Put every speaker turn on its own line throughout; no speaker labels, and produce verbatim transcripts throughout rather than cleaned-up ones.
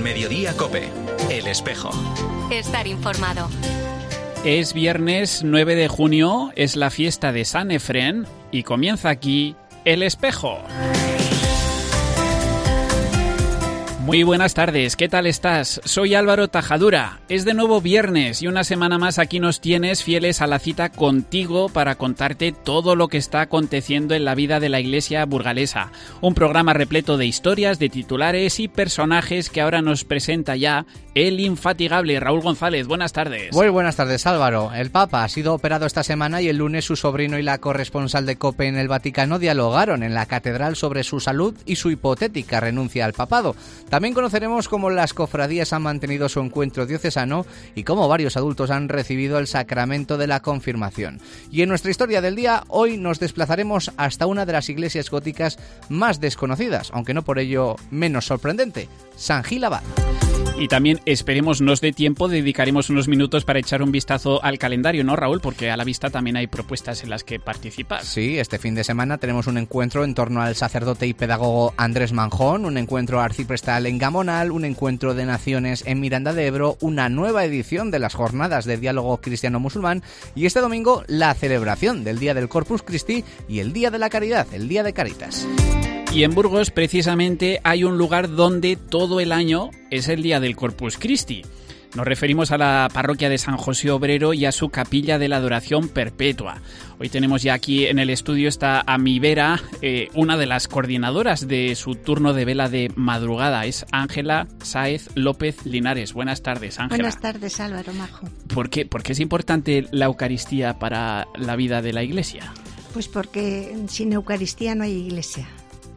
Mediodía COPE, El Espejo.
Estar informado.
Es viernes nueve de junio, es la fiesta de San Efrén y comienza aquí El Espejo. Muy buenas tardes, ¿qué tal estás? Soy Álvaro Tajadura. Es de nuevo viernes y una semana más aquí nos tienes fieles a la cita contigo para contarte todo lo que está aconteciendo en la vida de la iglesia burgalesa. Un programa repleto de historias, de titulares y personajes que ahora nos presenta ya el infatigable Raúl González. Buenas tardes.
Muy buenas tardes, Álvaro. El Papa ha sido operado esta semana y el lunes su sobrino y la corresponsal de COPE en el Vaticano dialogaron en la catedral sobre su salud y su hipotética renuncia al papado. También conoceremos cómo las cofradías han mantenido su encuentro diocesano y cómo varios adultos han recibido el sacramento de la confirmación. Y en nuestra historia del día, hoy nos desplazaremos hasta una de las iglesias góticas más desconocidas, aunque no por ello menos sorprendente, San Gil Abad.
Y también, esperemos nos dé tiempo, dedicaremos unos minutos para echar un vistazo al calendario, ¿no, Raúl? Porque a la vista también hay propuestas en las que participar.
Sí, este fin de semana tenemos un encuentro en torno al sacerdote y pedagogo Andrés Manjón, un encuentro arciprestal en Gamonal, un encuentro de naciones en Miranda de Ebro, una nueva edición de las jornadas de diálogo cristiano-musulmán y este domingo la celebración del Día del Corpus Christi y el Día de la Caridad, el Día de Caritas.
Y en Burgos, precisamente, hay un lugar donde todo el año es el Día del Corpus Christi. Nos referimos a la parroquia de San José Obrero y a su capilla de la Adoración Perpetua. Hoy tenemos ya aquí en el estudio, está a mi vera, eh, una de las coordinadoras de su turno de vela de madrugada. Es Ángela Sáez López Linares. Buenas tardes, Ángela.
Buenas tardes, Álvaro Majo.
¿Por qué, ¿Por qué es importante la Eucaristía para la vida de la Iglesia?
Pues porque sin Eucaristía no hay Iglesia.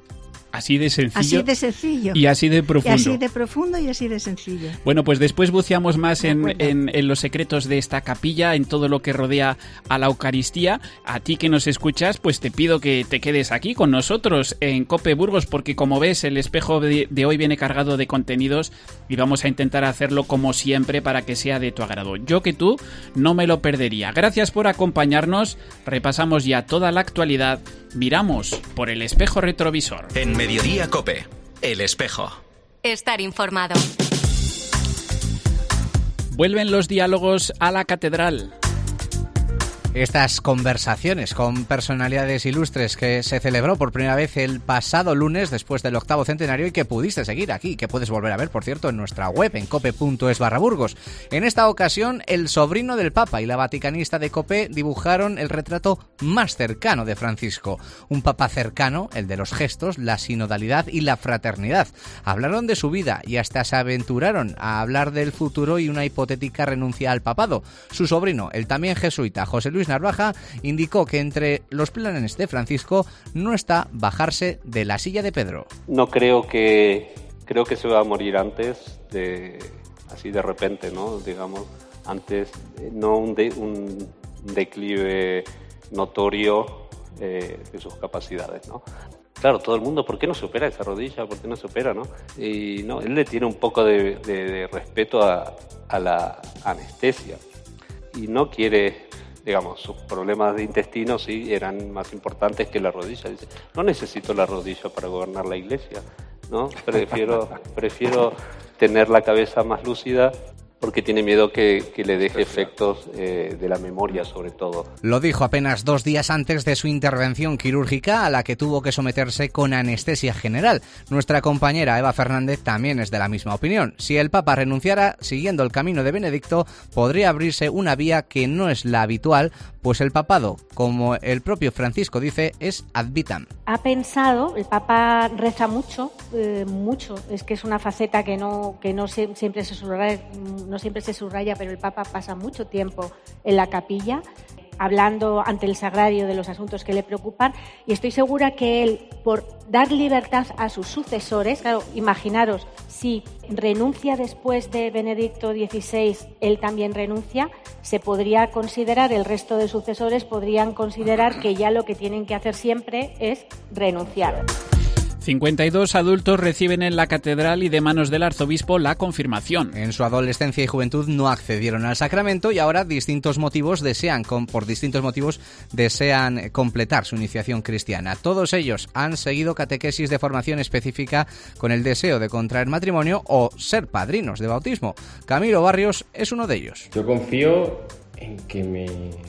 Así de sencillo.
Así de sencillo.
Y así de profundo.
Y así de profundo y así de sencillo.
Bueno, pues después buceamos más en, en, en los secretos de esta capilla, en todo lo que rodea a la Eucaristía. A ti que nos escuchas, pues te pido que te quedes aquí con nosotros en COPE Burgos, porque como ves, el espejo de, de hoy viene cargado de contenidos y vamos a intentar hacerlo como siempre para que sea de tu agrado. Yo que tú no me lo perdería. Gracias por acompañarnos. Repasamos ya toda la actualidad. Miramos por el espejo retrovisor.
En Mediodía COPE, El Espejo.
Estar informado.
Vuelven los diálogos a la catedral.
Estas conversaciones con personalidades ilustres que se celebró por primera vez el pasado lunes después del octavo centenario y que pudiste seguir aquí, que puedes volver a ver, por cierto, en nuestra web en cope punto es barra Burgos. En esta ocasión, el sobrino del Papa y la vaticanista de COPE dibujaron el retrato más cercano de Francisco. Un Papa cercano, el de los gestos, la sinodalidad y la fraternidad. Hablaron de su vida y hasta se aventuraron a hablar del futuro y una hipotética renuncia al papado. Su sobrino, el también jesuita José Luis Narvaja, indicó que entre los planes de Francisco no está bajarse de la silla de Pedro.
No creo que creo que se va a morir antes de así de repente, ¿no? Digamos, antes no un, de, un declive notorio eh, de sus capacidades, ¿no? Claro, todo el mundo, ¿por qué no se opera esa rodilla? ¿Por qué no se opera, no? Y no, él le tiene un poco de, de, de respeto a, a la anestesia y no quiere, digamos, sus problemas de intestino sí eran más importantes que la rodilla. Dice, no necesito la rodilla para gobernar la iglesia, ¿no? Prefiero, prefiero tener la cabeza más lúcida porque tiene miedo que, que le deje efectos eh, de la memoria, sobre todo.
Lo dijo apenas dos días antes de su intervención quirúrgica, a la que tuvo que someterse con anestesia general. Nuestra compañera Eva Fernández también es de la misma opinión. Si el Papa renunciara, siguiendo el camino de Benedicto, podría abrirse una vía que no es la habitual, pues el papado, como el propio Francisco dice, es ad vitam.
Ha pensado, el Papa reza mucho, eh, mucho, es que es una faceta que no, que no se, siempre se subraya, no siempre se subraya, pero el Papa pasa mucho tiempo en la capilla, hablando ante el sagrario de los asuntos que le preocupan, y estoy segura que él, por dar libertad a sus sucesores, claro, imaginaros, si renuncia después de Benedicto dieciséis, él también renuncia, se podría considerar, el resto de sucesores podrían considerar que ya lo que tienen que hacer siempre es renunciar.
cincuenta y dos adultos reciben en la catedral y de manos del arzobispo la confirmación.
En su adolescencia y juventud no accedieron al sacramento y ahora distintos motivos desean, por distintos motivos desean completar su iniciación cristiana. Todos ellos han seguido catequesis de formación específica con el deseo de contraer matrimonio o ser padrinos de bautismo. Camilo Barrios es uno de ellos.
Yo confío en que me...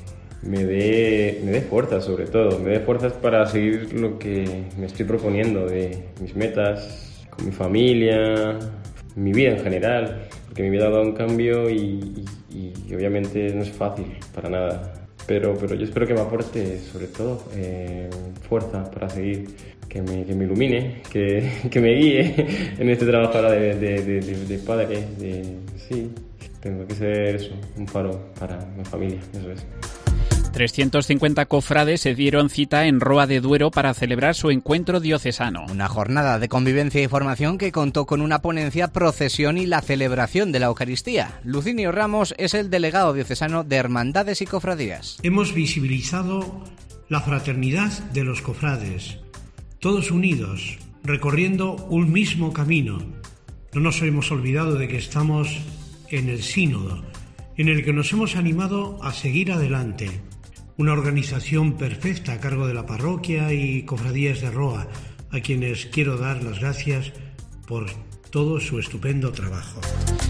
me dé me dé fuerzas, sobre todo, me dé fuerzas para seguir lo que me estoy proponiendo, de mis metas, con mi familia, mi vida en general, porque mi vida ha dado un cambio y, y, y obviamente no es fácil para nada, pero, pero yo espero que me aporte, sobre todo, eh, fuerza para seguir, que me, que me ilumine, que, que me guíe en este trabajo ahora de, de, de, de, de padre, de, sí, tengo que ser eso, un faro para mi familia, eso es.
trescientos cincuenta cofrades se dieron cita en Roa de Duero para celebrar su encuentro diocesano.
Una jornada de convivencia y formación que contó con una ponencia, procesión y la celebración de la Eucaristía. Lucinio Ramos es el delegado diocesano de Hermandades y Cofradías.
Hemos visibilizado la fraternidad de los cofrades, todos unidos, recorriendo un mismo camino. No nos hemos olvidado de que estamos en el sínodo, en el que nos hemos animado a seguir adelante. Una organización perfecta a cargo de la parroquia y cofradías de Roa, a quienes quiero dar las gracias por todo su estupendo trabajo.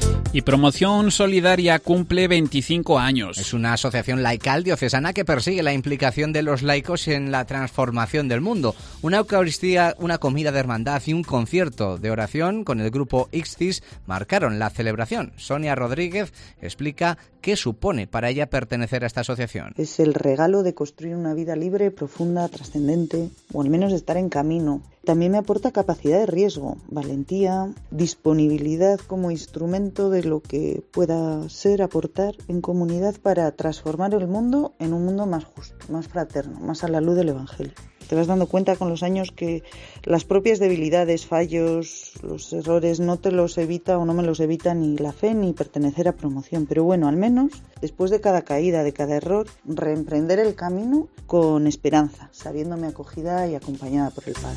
Y Promoción Solidaria cumple veinticinco años.
Es una asociación laical diocesana que persigue la implicación de los laicos en la transformación del mundo. Una Eucaristía, una comida de hermandad y un concierto de oración con el grupo Ixtis marcaron la celebración. Sonia Rodríguez explica qué supone para ella pertenecer a esta asociación.
Es el regalo de construir una vida libre, profunda, trascendente, o al menos estar en camino. También me aporta capacidad de riesgo, valentía, disponibilidad como instrumento de lo que pueda ser aportar en comunidad para transformar el mundo en un mundo más justo, más fraterno, más a la luz del Evangelio. Te vas dando cuenta con los años que las propias debilidades, fallos, los errores no te los evita o no me los evita ni la fe ni pertenecer a Promoción. Pero bueno, al menos después de cada caída, de cada error, reemprender el camino con esperanza, sabiéndome acogida y acompañada por el Padre.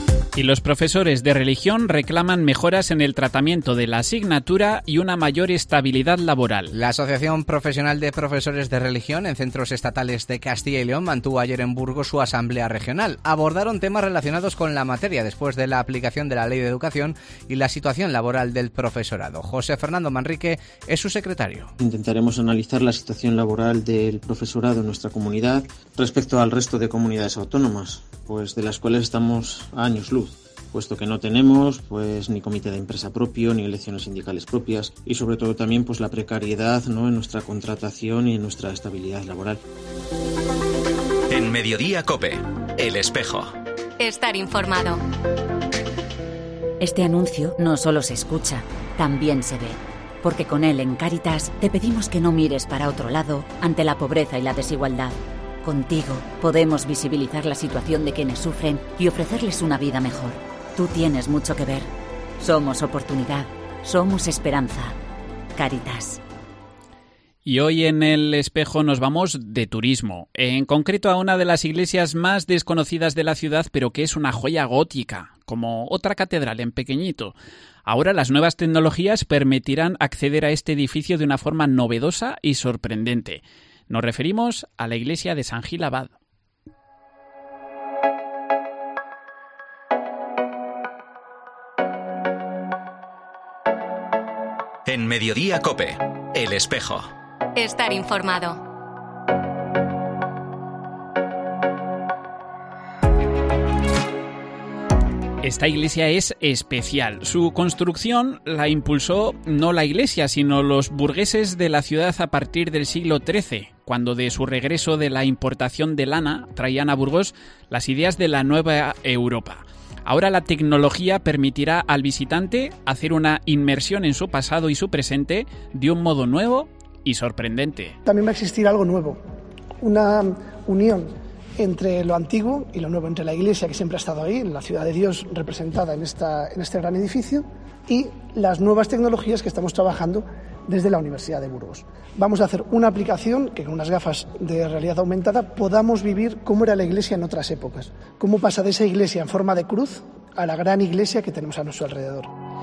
Y los profesores de religión reclaman mejoras en el tratamiento de la asignatura y una mayor estabilidad laboral.
La Asociación Profesional de Profesores de Religión en Centros Estatales de Castilla y León mantuvo ayer en Burgos su asamblea regional. Abordaron temas relacionados con la materia después de la aplicación de la Ley de Educación y la situación laboral del profesorado. José Fernando Manrique es su secretario.
Intentaremos analizar la situación laboral del profesorado en nuestra comunidad respecto al resto de comunidades autónomas, pues de las cuales estamos a años luz, puesto que no tenemos pues ni comité de empresa propio, ni elecciones sindicales propias y sobre todo también pues la precariedad, ¿no?, en nuestra contratación y en nuestra estabilidad laboral.
En Mediodía COPE, El Espejo.
Estar informado.
Este anuncio no solo se escucha, también se ve. Porque con él en Cáritas te pedimos que no mires para otro lado ante la pobreza y la desigualdad. Contigo podemos visibilizar la situación de quienes sufren y ofrecerles una vida mejor. Tú tienes mucho que ver. Somos oportunidad. Somos esperanza. Cáritas.
Y hoy en El Espejo nos vamos de turismo, en concreto a una de las iglesias más desconocidas de la ciudad, pero que es una joya gótica, como otra catedral en pequeñito. Ahora las nuevas tecnologías permitirán acceder a este edificio de una forma novedosa y sorprendente. Nos referimos a la iglesia de San Gil Abad.
En Mediodía COPE, El Espejo.
Estar informado.
Esta iglesia es especial. Su construcción la impulsó no la iglesia, sino los burgueses de la ciudad a partir del siglo trece, cuando de su regreso de la importación de lana traían a Burgos las ideas de la nueva Europa. Ahora la tecnología permitirá al visitante hacer una inmersión en su pasado y su presente de un modo nuevo y sorprendente.
También va a existir algo nuevo, una unión entre lo antiguo y lo nuevo, entre la iglesia que siempre ha estado ahí, la ciudad de Dios representada en, esta, en este gran edificio, y las nuevas tecnologías que estamos trabajando desde la Universidad de Burgos. Vamos a hacer una aplicación que con unas gafas de realidad aumentada podamos vivir cómo era la iglesia en otras épocas, cómo pasa de esa iglesia en forma de cruz a la gran iglesia que tenemos a nuestro alrededor.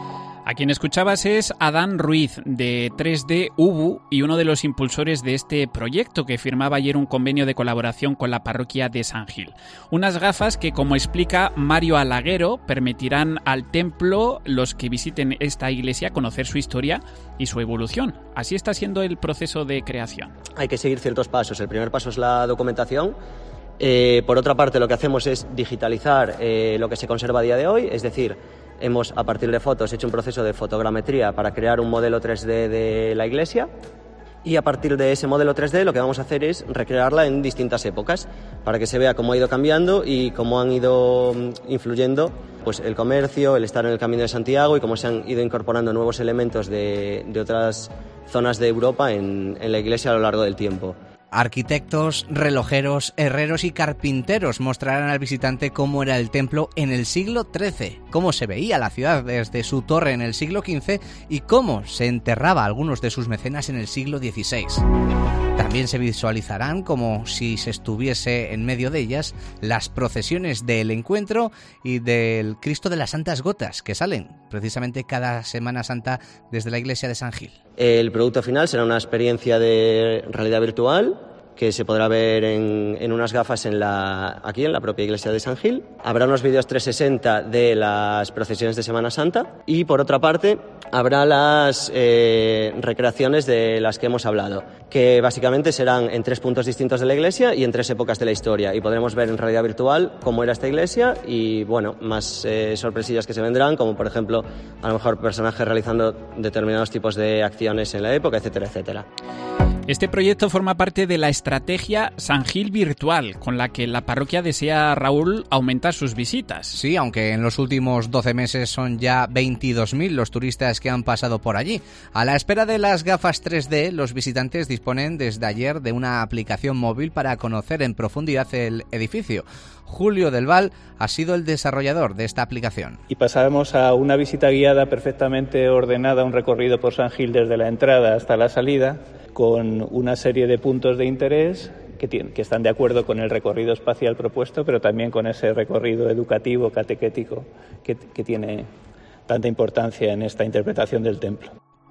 A quien escuchabas es Adán Ruiz, de tres D Ubu, y uno de los impulsores de este proyecto, que firmaba ayer un convenio de colaboración con la parroquia de San Gil. Unas gafas que, como explica Mario Alaguero, permitirán al templo, los que visiten esta iglesia, conocer su historia y su evolución. Así está siendo el proceso de creación.
Hay que seguir ciertos pasos. El primer paso es la documentación. Eh, por otra parte, lo que hacemos es digitalizar eh, lo que se conserva a día de hoy, es decir, hemos, a partir de fotos, hecho un proceso de fotogrametría para crear un modelo tres D de la iglesia, y a partir de ese modelo tres D lo que vamos a hacer es recrearla en distintas épocas para que se vea cómo ha ido cambiando y cómo han ido influyendo pues, el comercio, el estar en el Camino de Santiago y cómo se han ido incorporando nuevos elementos de, de otras zonas de Europa en, en la iglesia a lo largo del tiempo.
Arquitectos, relojeros, herreros y carpinteros mostrarán al visitante cómo era el templo en el siglo trece, cómo se veía la ciudad desde su torre en el siglo quince y cómo se enterraba a algunos de sus mecenas en el siglo dieciséis. También se visualizarán, como si se estuviese en medio de ellas, las procesiones del Encuentro y del Cristo de las Santas Gotas, que salen precisamente cada Semana Santa desde la iglesia de San Gil.
El producto final será una experiencia de realidad virtual que se podrá ver en, en unas gafas en la, aquí en la propia iglesia de San Gil. Habrá unos vídeos trescientos sesenta de las procesiones de Semana Santa y, por otra parte, habrá las eh, recreaciones de las que hemos hablado, que básicamente serán en tres puntos distintos de la iglesia y en tres épocas de la historia, y podremos ver en realidad virtual cómo era esta iglesia y, bueno, más eh, sorpresillas que se vendrán, como por ejemplo, a lo mejor personajes realizando determinados tipos de acciones en la época, etcétera, etcétera.
Este proyecto forma parte de la estrategia San Gil Virtual, con la que la parroquia desea, Raúl, aumentar sus visitas.
Sí, aunque en los últimos doce meses son ya veintidós mil los turistas que han pasado por allí. A la espera de las gafas tres D, los visitantes disponen desde ayer de una aplicación móvil para conocer en profundidad el edificio. Julio del Val ha sido el desarrollador de esta aplicación.
Y pasamos a una visita guiada perfectamente ordenada, un recorrido por San Gil desde la entrada hasta la salida, con una serie de puntos de interés que, tienen, que están de acuerdo con el recorrido espacial propuesto, pero también con ese recorrido educativo, catequético, que, que tiene tanta importancia en esta interpretación del templo.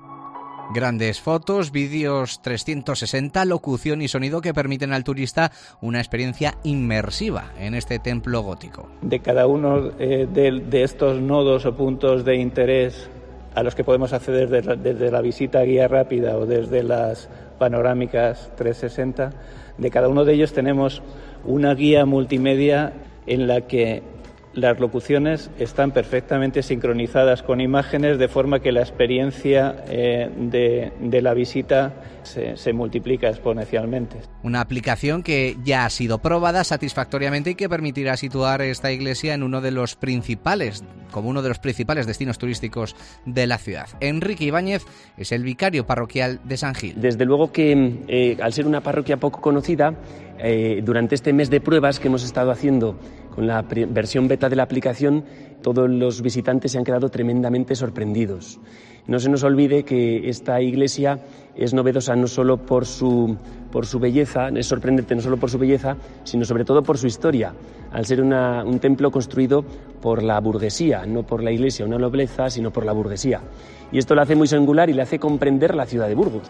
Grandes fotos, vídeos trescientos sesenta, locución y sonido que permiten al turista una experiencia inmersiva en este templo gótico.
De cada uno eh, de, de estos nodos o puntos de interés a los que podemos acceder desde, desde la visita guía rápida o desde las panorámicas trescientos sesenta, de cada uno de ellos tenemos una guía multimedia en la que las locuciones están perfectamente sincronizadas con imágenes, de forma que la experiencia eh, de, de la visita se, se multiplica exponencialmente.
Una aplicación que ya ha sido probada satisfactoriamente y que permitirá situar esta iglesia en uno de los principales, como uno de los principales destinos turísticos de la ciudad. Enrique Ibáñez es el vicario parroquial de San Gil.
Desde luego que eh, al ser una parroquia poco conocida, eh, durante este mes de pruebas que hemos estado haciendo con la versión beta de la aplicación, todos los visitantes se han quedado tremendamente sorprendidos. No se nos olvide que esta iglesia es novedosa no solo por su, por su belleza, es sorprendente no solo por su belleza, sino sobre todo por su historia, al ser una, un templo construido por la burguesía, no por la iglesia, una nobleza, sino por la burguesía. Y esto lo hace muy singular y le hace comprender la ciudad de Burgos.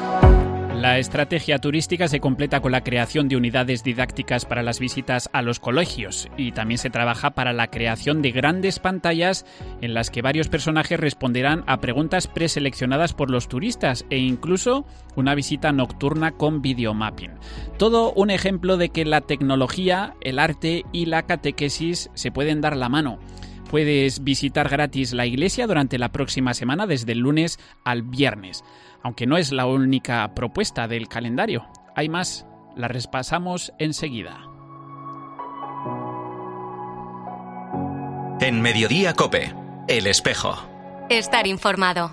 La estrategia turística se completa con la creación de unidades didácticas para las visitas a los colegios, y también se trabaja para la creación de grandes pantallas en las que varios personajes responderán a preguntas preseleccionadas por los turistas, e incluso una visita nocturna con videomapping. Todo un ejemplo de que la tecnología, el arte y la catequesis se pueden dar la mano. Puedes visitar gratis la iglesia durante la próxima semana, desde el lunes al viernes. Aunque no es la única propuesta del calendario. Hay más, la repasamos enseguida.
En Mediodía COPE, El Espejo.
Estar informado.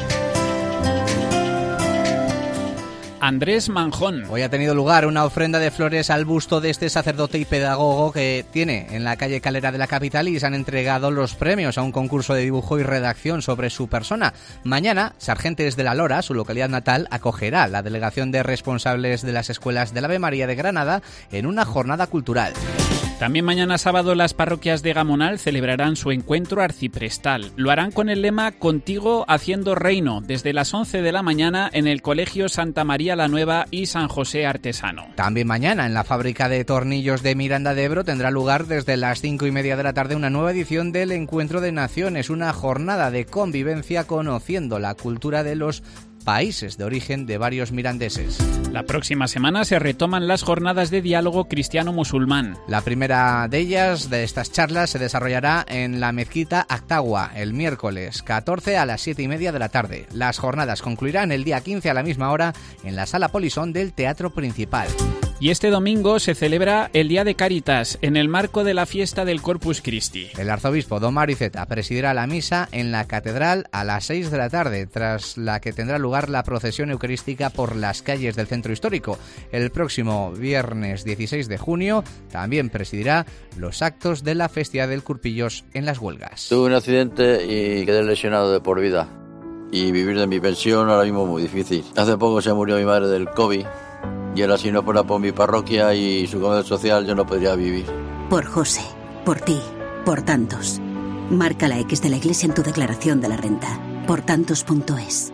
Andrés Manjón.
Hoy ha tenido lugar una ofrenda de flores al busto de este sacerdote y pedagogo que tiene en la calle Calera de la capital, y se han entregado los premios a un concurso de dibujo y redacción sobre su persona. Mañana, Sargentes de la Lora, su localidad natal, acogerá la delegación de responsables de las escuelas del Ave María de Granada en una jornada cultural.
También mañana sábado las parroquias de Gamonal celebrarán su encuentro arciprestal. Lo harán con el lema Contigo haciendo reino, desde las once de la mañana en el Colegio Santa María la Nueva y San José Artesano.
También mañana en la fábrica de tornillos de Miranda de Ebro tendrá lugar desde las cinco y media de la tarde una nueva edición del Encuentro de Naciones, una jornada de convivencia conociendo la cultura de los países de origen de varios mirandeses.
La próxima semana se retoman las jornadas de diálogo cristiano-musulmán.
La primera de ellas, de estas charlas, se desarrollará en la mezquita Actagua el miércoles catorce a las siete y media de la tarde. Las jornadas concluirán el día quince a la misma hora en la Sala Polisón del Teatro Principal.
Y este domingo se celebra el Día de Cáritas en el marco de la fiesta del Corpus Christi.
El arzobispo Don Mario Iceta presidirá la misa en la catedral a las seis de la tarde, tras la que tendrá lugar la procesión eucarística por las calles del centro histórico. El próximo viernes dieciséis de junio también presidirá los actos de la festividad del Curpillos en las Huelgas.
Tuve un accidente y quedé lesionado de por vida. Y vivir de mi pensión ahora mismo es muy difícil. Hace poco se murió mi madre del COVID. Y ahora si no fuera por mi parroquia y su comedor social yo no podría vivir.
Por José, por ti, por tantos. Marca la X de la Iglesia en tu declaración de la renta. por tantos punto es.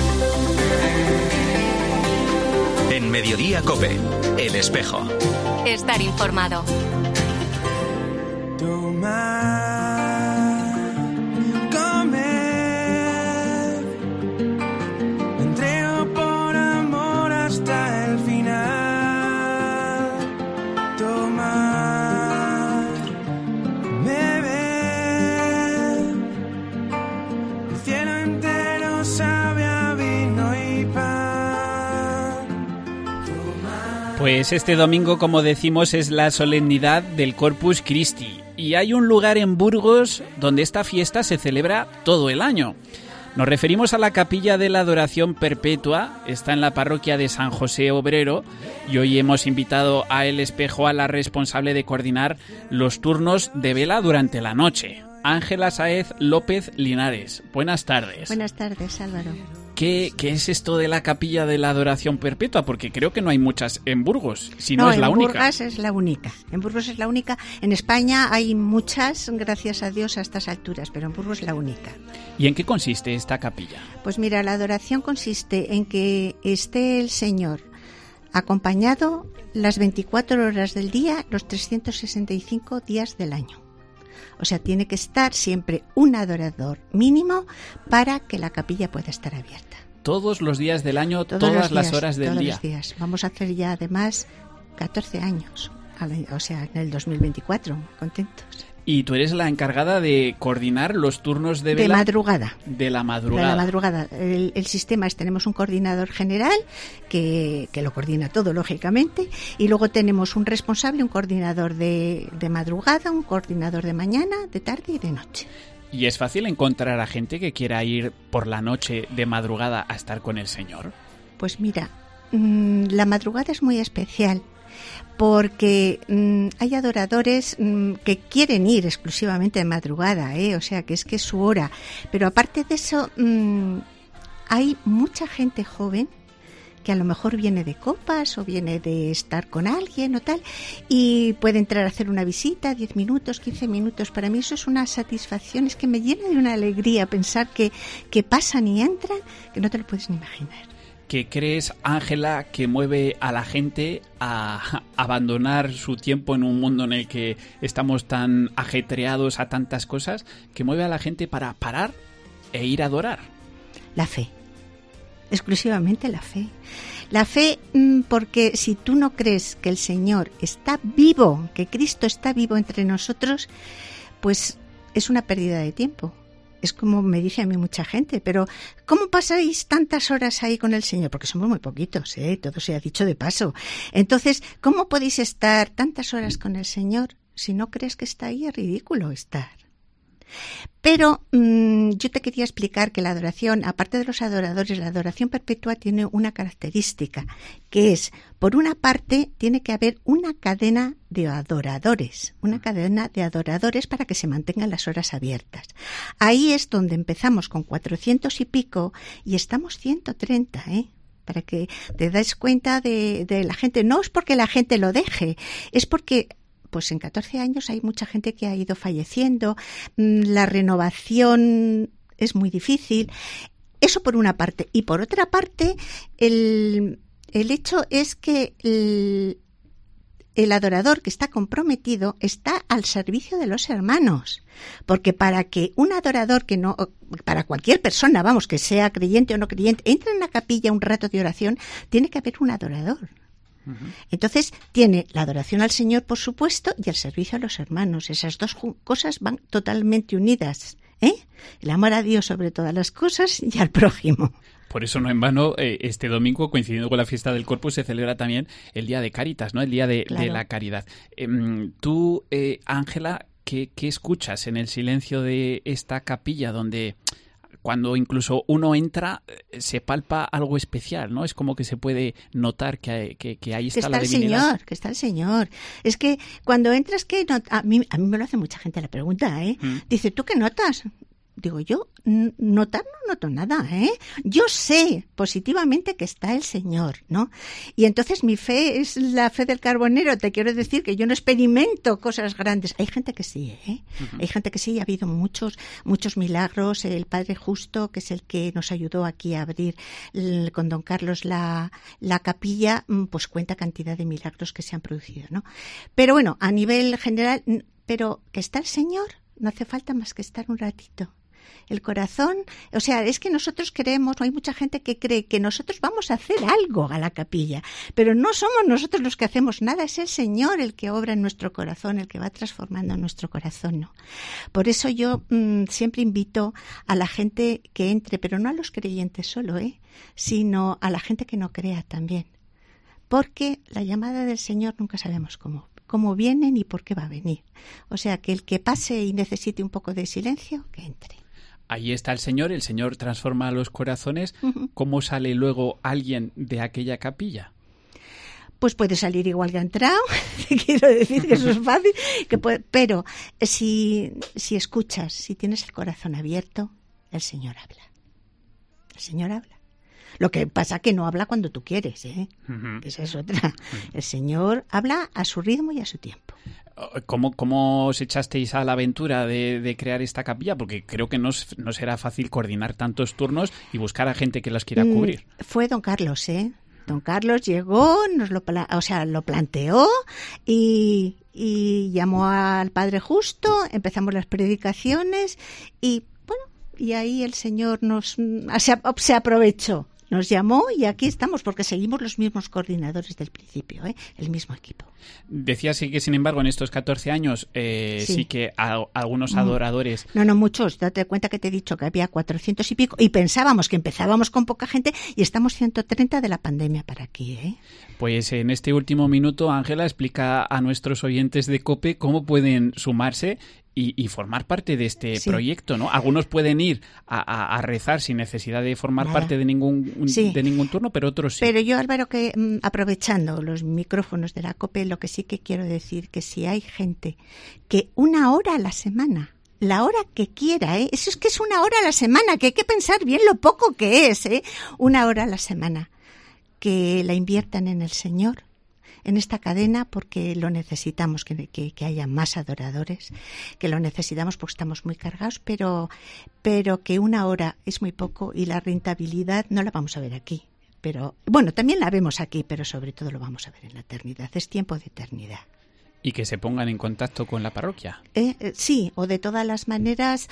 En Mediodía COPE, El Espejo.
Estar informado.
Pues este domingo, como decimos, es la solemnidad del Corpus Christi y hay un lugar en Burgos donde esta fiesta se celebra todo el año. Nos referimos a la Capilla de la Adoración Perpetua, está en la parroquia de San José Obrero y hoy hemos invitado a El Espejo a la responsable de coordinar los turnos de vela durante la noche, Ángela Sáez López Linares. Buenas tardes.
Buenas tardes, Álvaro.
¿Qué, ¿Qué es esto de la Capilla de la Adoración Perpetua? Porque creo que no hay muchas en Burgos, si no, no es la única.
En Burgos es la única. En Burgos es la única. En España hay muchas, gracias a Dios, a estas alturas, pero en Burgos es la única.
¿Y en qué consiste esta capilla?
Pues mira, la adoración consiste en que esté el Señor acompañado las veinticuatro horas del día, los trescientos sesenta y cinco días del año. O sea, tiene que estar siempre un adorador mínimo para que la capilla pueda estar abierta.
Todos los días del año, todos todas días, las horas del
todos
día.
Todos los días. Vamos a hacer ya además catorce años, o sea, en el dos mil veinticuatro, muy contentos.
Y tú eres la encargada de coordinar los turnos de vela.
De madrugada.
De la madrugada.
De la madrugada. El, el sistema es, tenemos un coordinador general que, que lo coordina todo, lógicamente, y luego tenemos un responsable, un coordinador de, de madrugada, un coordinador de mañana, de tarde y de noche.
¿Y es fácil encontrar a gente que quiera ir por la noche de madrugada a estar con el Señor?
Pues mira, mmm, la madrugada es muy especial. Porque mmm, hay adoradores mmm, que quieren ir exclusivamente de madrugada, ¿eh? O sea, que es que es su hora. Pero aparte de eso, mmm, hay mucha gente joven que a lo mejor viene de copas o viene de estar con alguien o tal, y puede entrar a hacer una visita, diez minutos, quince minutos. Para mí eso es una satisfacción, es que me llena de una alegría pensar que, que pasan y entran, que no te lo puedes ni imaginar.
¿Qué crees, Ángela, que mueve a la gente a abandonar su tiempo en un mundo en el que estamos tan ajetreados a tantas cosas? ¿Qué mueve a la gente para parar e ir a adorar?
La fe. Exclusivamente la fe. La fe, porque si tú no crees que el Señor está vivo, que Cristo está vivo entre nosotros, pues es una pérdida de tiempo. Es como me dice a mí mucha gente, pero ¿cómo pasáis tantas horas ahí con el Señor? Porque somos muy poquitos, ¿eh? Todo se ha dicho de paso. Entonces, ¿cómo podéis estar tantas horas con el Señor si no crees que está ahí? Es ridículo estar. Pero mmm, yo te quería explicar que la adoración, aparte de los adoradores, la adoración perpetua tiene una característica, que es, por una parte, tiene que haber una cadena de adoradores, una cadena de adoradores para que se mantengan las horas abiertas. Ahí es donde empezamos con cuatrocientos y pico y estamos ciento treinta, ¿eh? Para que te des cuenta de, de la gente. No es porque la gente lo deje, es porque pues en catorce años hay mucha gente que ha ido falleciendo, la renovación es muy difícil. Eso por una parte. Y por otra parte, el, el hecho es que el, el adorador que está comprometido está al servicio de los hermanos. Porque para que un adorador que no, para cualquier persona, vamos, que sea creyente o no creyente, entre en la capilla un rato de oración, tiene que haber un adorador. Uh-huh. Entonces, tiene la adoración al Señor, por supuesto, y el servicio a los hermanos. Esas dos cosas van totalmente unidas. ¿Eh? El amor a Dios sobre todas las cosas y al prójimo.
Por eso no en vano, eh, este domingo, coincidiendo con la fiesta del Corpus, se celebra también el Día de Cáritas, ¿no? El Día de, claro. de la Caridad. Eh, tú, eh, Ángela, ¿qué, ¿qué escuchas en el silencio de esta capilla donde cuando incluso uno entra se palpa algo especial, ¿no? Es como que se puede notar que, que, que ahí está, que está la divinidad.
El Señor, que está el Señor. Es que cuando entras, que not- a mí a mí me lo hace mucha gente la pregunta, ¿eh? Mm. Dice, ¿tú qué notas? Digo, yo notar no noto nada, ¿eh? Yo sé positivamente que está el Señor, ¿no? Y entonces mi fe es la fe del carbonero. Te quiero decir que yo no experimento cosas grandes. Hay gente que sí, ¿eh? Uh-huh. Hay gente que sí. Ha habido muchos, muchos milagros. El Padre Justo, que es el que nos ayudó aquí a abrir el, con don Carlos la, la capilla, pues cuenta cantidad de milagros que se han producido, ¿no? Pero bueno, a nivel general, pero que está el Señor, no hace falta más que estar un ratito. El corazón, o sea, es que nosotros creemos, hay mucha gente que cree que nosotros vamos a hacer algo a la capilla, pero no somos nosotros los que hacemos nada, es el Señor el que obra en nuestro corazón, el que va transformando nuestro corazón, ¿no? Por eso yo mmm, siempre invito a la gente que entre, pero no a los creyentes solo, ¿eh? Sino a la gente que no crea también, porque la llamada del Señor nunca sabemos cómo. cómo viene ni por qué va a venir. O sea, que el que pase y necesite un poco de silencio, que entre.
Ahí está el Señor, el Señor transforma los corazones. Uh-huh. ¿Cómo sale luego alguien de aquella capilla?
Pues puede salir igual que ha entrado, quiero decir que eso es fácil, que puede, pero si, si escuchas, si tienes el corazón abierto, el Señor habla. El Señor habla. Lo que pasa que no habla cuando tú quieres, ¿eh? Uh-huh. Esa es otra. Uh-huh. El Señor habla a su ritmo y a su tiempo.
¿Cómo, cómo os echasteis a la aventura de, de crear esta capilla? Porque creo que no, no será fácil coordinar tantos turnos y buscar a gente que las quiera cubrir.
Mm, fue don Carlos, ¿eh? Don Carlos llegó, nos lo, o sea, lo planteó y, y llamó al Padre Justo, empezamos las predicaciones y, bueno, y ahí el Señor nos se, se aprovechó. Nos llamó y aquí estamos porque seguimos los mismos coordinadores del principio, ¿eh? El mismo equipo.
Decías que, sin embargo, en estos catorce años eh, sí. sí que a, algunos adoradores...
No, no, muchos. Date cuenta que te he dicho que había cuatrocientos y pico y pensábamos que empezábamos con poca gente y estamos ciento treinta de la pandemia para aquí, ¿eh?
Pues en este último minuto, Ángela, explica a nuestros oyentes de COPE cómo pueden sumarse Y, y formar parte de este sí. proyecto, ¿no? Algunos pueden ir a, a, a rezar sin necesidad de formar Nada. parte de ningún sí. de ningún turno, pero otros sí.
Pero yo, Álvaro, que aprovechando los micrófonos de la COPE, lo que sí que quiero decir que si hay gente que una hora a la semana, la hora que quiera, ¿eh? Eso es que es una hora a la semana, que hay que pensar bien lo poco que es, ¿eh? Una hora a la semana, que la inviertan en el Señor, en esta cadena, porque lo necesitamos, que, que, que haya más adoradores, que lo necesitamos porque estamos muy cargados, pero, pero que una hora es muy poco y la rentabilidad no la vamos a ver aquí. Pero bueno, también la vemos aquí, pero sobre todo lo vamos a ver en la eternidad. Es tiempo de eternidad.
Y que se pongan en contacto con la parroquia.
Eh, eh, sí, o de todas las maneras,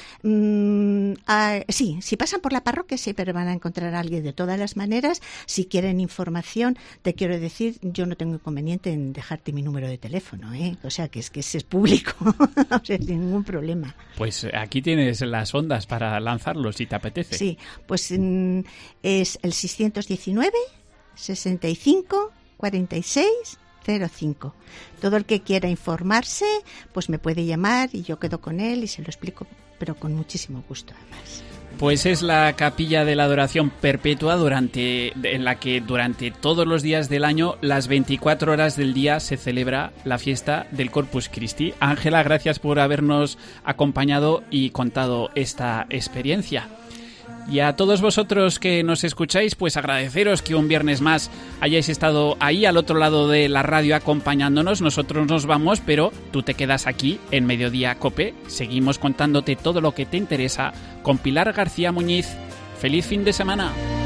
mmm, ah, sí, si pasan por la parroquia siempre van a encontrar a alguien de todas las maneras. Si quieren información, te quiero decir, yo no tengo inconveniente en dejarte mi número de teléfono, ¿eh? O sea, que es que ese es público, o sea, sin ningún problema.
Pues aquí tienes las ondas para lanzarlos si te apetece.
Sí, pues mmm, es el seiscientos diecinueve, sesenta y cinco, cuarenta y seis... cero cinco. Todo el que quiera informarse, pues me puede llamar y yo quedo con él y se lo explico, pero con muchísimo gusto además.
Pues es la capilla de la adoración perpetua durante, en la que durante todos los días del año, las veinticuatro horas del día, se celebra la fiesta del Corpus Christi. Ángela, gracias por habernos acompañado y contado esta experiencia. Y a todos vosotros que nos escucháis, pues agradeceros que un viernes más hayáis estado ahí al otro lado de la radio acompañándonos. Nosotros nos vamos, pero tú te quedas aquí en Mediodía Cope. Seguimos contándote todo lo que te interesa con Pilar García Muñiz. ¡Feliz fin de semana!